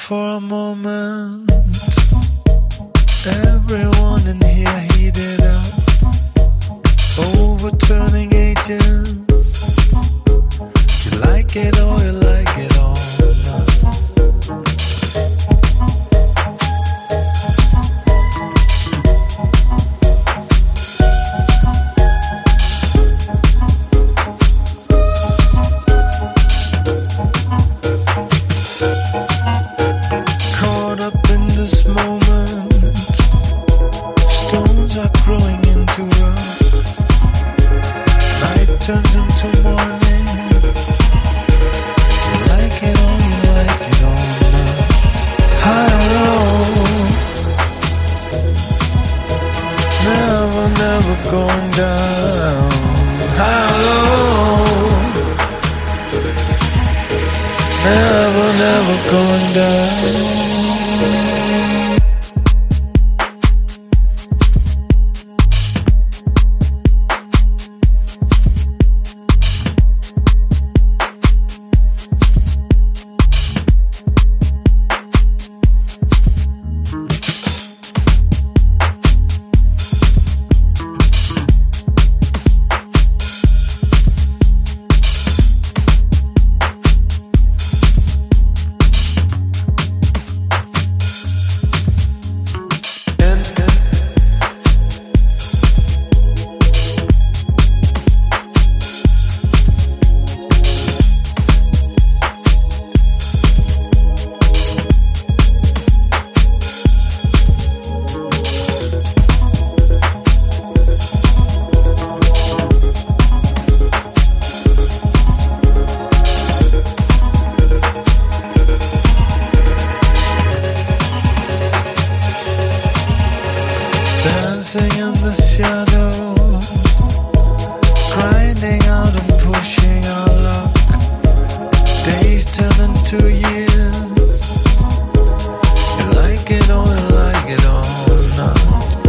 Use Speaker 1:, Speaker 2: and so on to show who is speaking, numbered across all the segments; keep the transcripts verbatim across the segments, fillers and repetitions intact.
Speaker 1: for a moment. Everyone in here heated up, overturning ages. You like it or you like it or not. Caught up in this moment, stones are growing into earth. Night turns into morning. You like it or you like it or not. High or low, never, never going down. High or low, never, never going down. Dancing in the shadow, grinding out and pushing our luck. Days turn into years. You like it or you like it or not.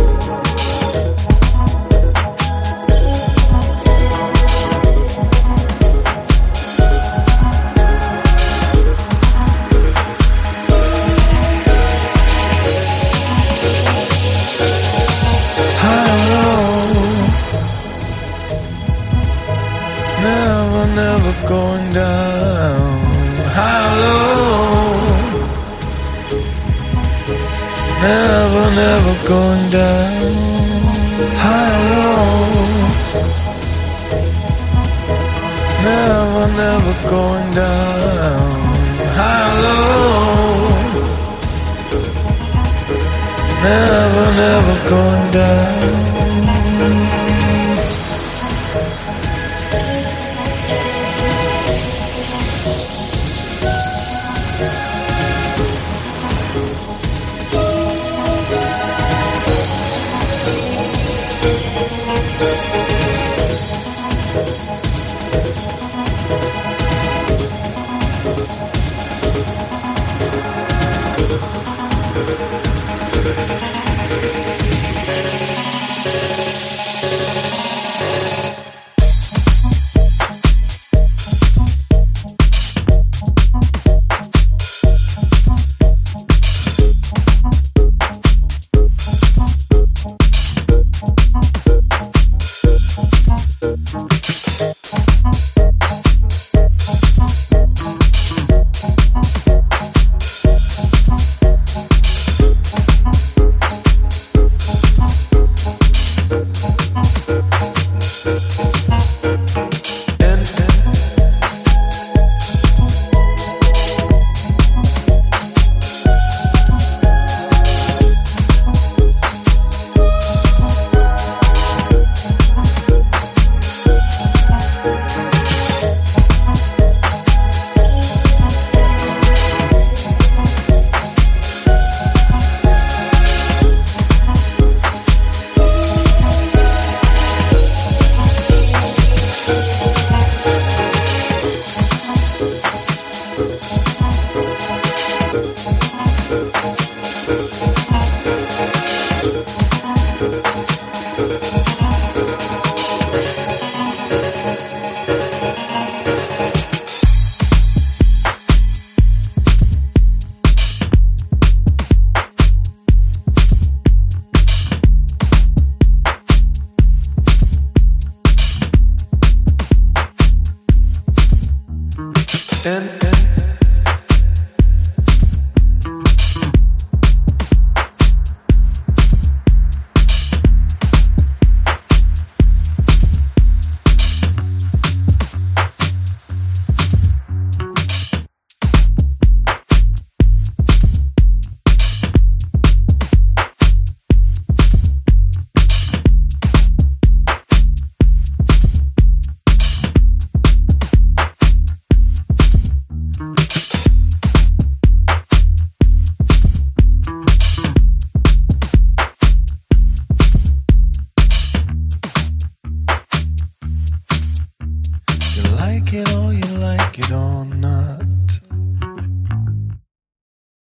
Speaker 1: Never, never going down. High or low, never, never going down. High or low, never, never going down. High or low, never, never going down. And, and like it or you like it all.